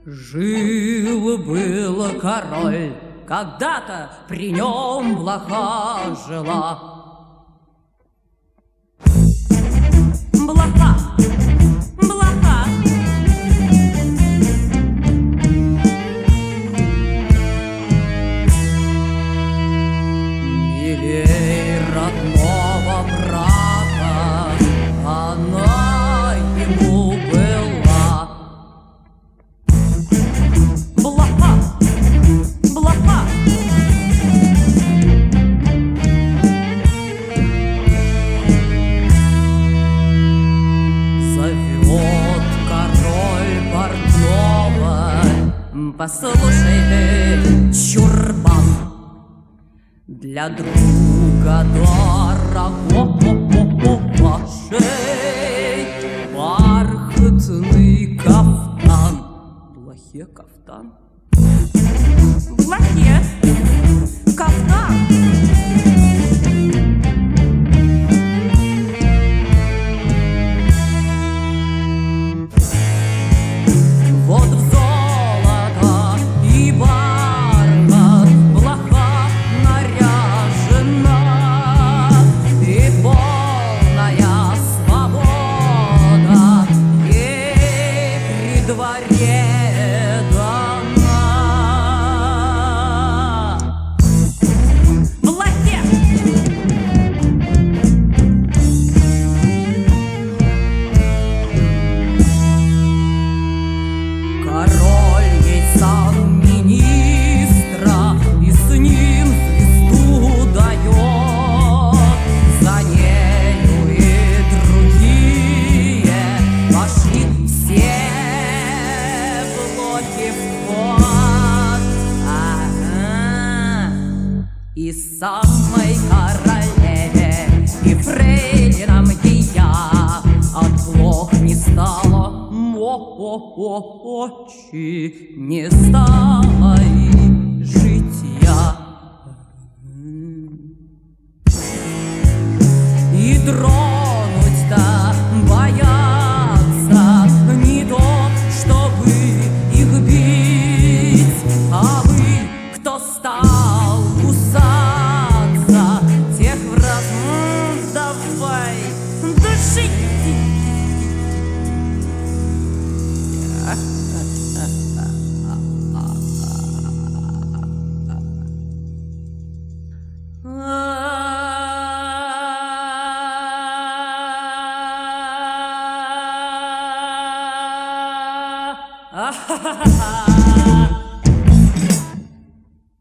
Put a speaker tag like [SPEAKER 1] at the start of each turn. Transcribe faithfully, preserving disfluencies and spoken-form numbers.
[SPEAKER 1] Жил-был король, когда-то при нем блоха жила. Блоха, блоха. Милей родного брата она ему была. Блоха, блоха. Зовет король портного: послушай ты, чурбан, для друга дорогого шей бархатный кафтан. Блохе кафтан? Блохе кафтан. Вот в золото и бархат блоха наряжена, и полная свобода ей при дворе дана. Блохе! Король ей сан министра, и с ним звезду дает. За нею и другие пошли все блохи в ход. Ага. И самой королеве, и фрейлинам ея от блох не стало. Очи не стало и житья. И тронуть-то боятся, не то, чтобы их бить. А вы, кто стал кусаться, тех враг давай душить. Ah, ha ha ha.